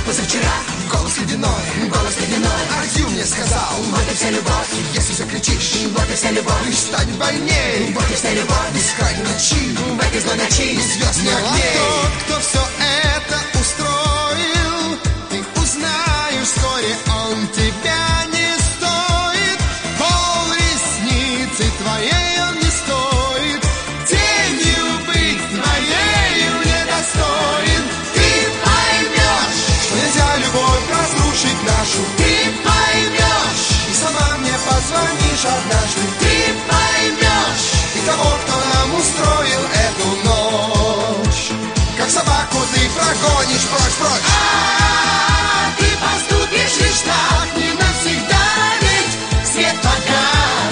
позавчера. Голос ледяной, Артю мне сказал: вот и вся любовь. Если закричишь, вот и вся любовь. Лишь станет больней, вот и вся любовь. Бескрайней ночи, в этой злой ночи, ни звезд, ни огней. Тот, кто все это устроил, ты узнаешь вскоре, он тебя не стоит. Пол ресницы твоей он не стоит. Тенью быть твоею недостоин. Ты поймешь, что нельзя любовь разрушить нашу. Ты поймешь, и сама мне позвонишь однажды. Ты поймешь, и того, кто нам устроил эту ночь. Как собаку ты прогонишь прочь, прочь. Ты поступишь лишь так, не навсегда, ведь свет погас.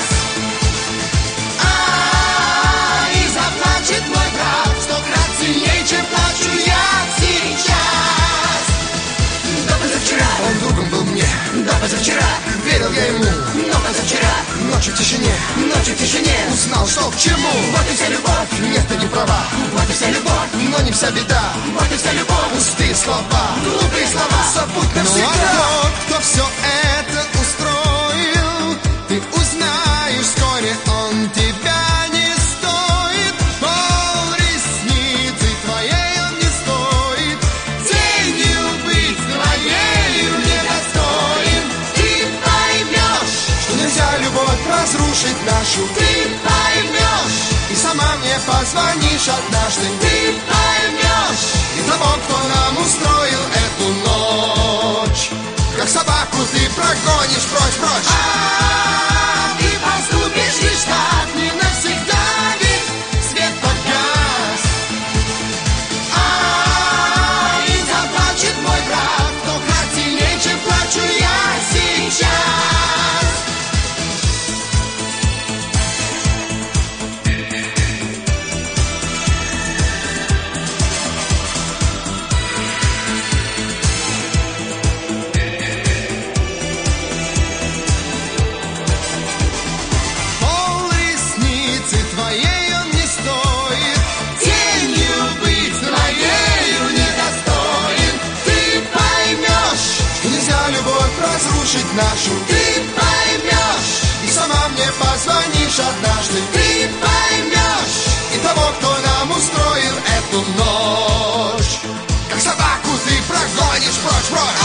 И заплачет мой брат 100 крат сильней, чем плачу я сейчас. До позавчера Он другом был мне, до позавчера верил я ему, но позавчера ночью в тишине узнал, что к чему. вот и вся любовь, Нет, ты не права, вот и вся любовь, но не вся беда. вот и вся любовь. Пустые слова, Глупые слова забудь навсегда. Ну, а тот, кто все это устроил, ты узнаешь вскоре, он тебя не стоит. Пол ресницы твоей он не стоит. Тенью быть твоею недостоин. Ты поймешь, что нельзя любовь разрушить нашу. Ты поймешь, и сама мне позвонишь однажды. Ты поймешь, и того, кто нам устроил эту ночь. Как собаку ты прогонишь прочь, прочь. Ты поступишь лишь так, не навсегда, ведь свет погас. И заплачет мой брат 100 крат сильней, чем плачу я сейчас. Пол ресницы твоей он не стоит. Тенью быть твоею недостоин. Ты поймешь, что нельзя любовь разрушить нашу. Ты поймешь, и сама мне позвонишь однажды. Ты поймешь, и того, кто нам устроил эту ночь. Как собаку ты прогонишь прочь, прочь.